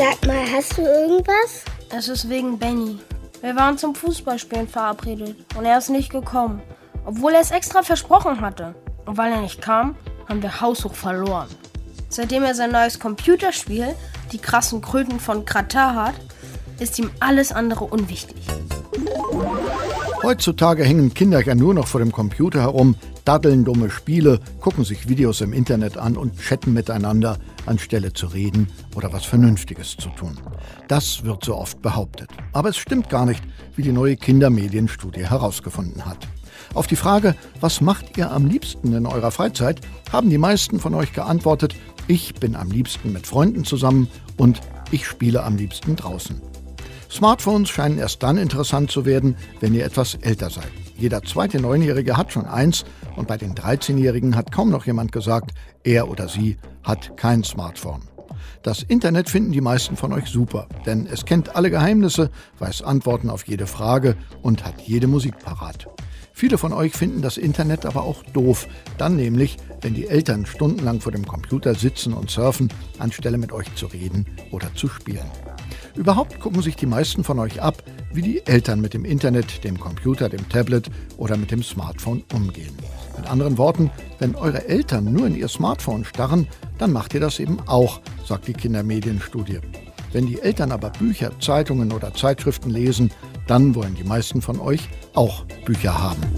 Sag mal, hast du irgendwas? Es ist wegen Benny. Wir waren zum Fußballspielen verabredet und er ist nicht gekommen, obwohl er es extra versprochen hatte. Und weil er nicht kam, haben wir haushoch verloren. Seitdem er sein neues Computerspiel, die krassen Kröten von Kratar, hat, ist ihm alles andere unwichtig. Heutzutage hängen Kinder ja nur noch vor dem Computer herum, daddeln dumme Spiele, gucken sich Videos im Internet an und chatten miteinander, anstelle zu reden oder was Vernünftiges zu tun. Das wird so oft behauptet. Aber es stimmt gar nicht, wie die neue Kindermedienstudie herausgefunden hat. Auf die Frage, was macht ihr am liebsten in eurer Freizeit, haben die meisten von euch geantwortet, ich bin am liebsten mit Freunden zusammen und ich spiele am liebsten draußen. Smartphones scheinen erst dann interessant zu werden, wenn ihr etwas älter seid. Jeder zweite 9-Jährige hat schon eins und bei den 13-Jährigen hat kaum noch jemand gesagt, er oder sie hat kein Smartphone. Das Internet finden die meisten von euch super, denn es kennt alle Geheimnisse, weiß Antworten auf jede Frage und hat jede Musik parat. Viele von euch finden das Internet aber auch doof, dann nämlich, wenn die Eltern stundenlang vor dem Computer sitzen und surfen, anstelle mit euch zu reden oder zu spielen. Überhaupt gucken sich die meisten von euch ab, wie die Eltern mit dem Internet, dem Computer, dem Tablet oder mit dem Smartphone umgehen. Mit anderen Worten, wenn eure Eltern nur in ihr Smartphone starren, dann macht ihr das eben auch, sagt die Kindermedienstudie. Wenn die Eltern aber Bücher, Zeitungen oder Zeitschriften lesen, dann wollen die meisten von euch auch Bücher haben.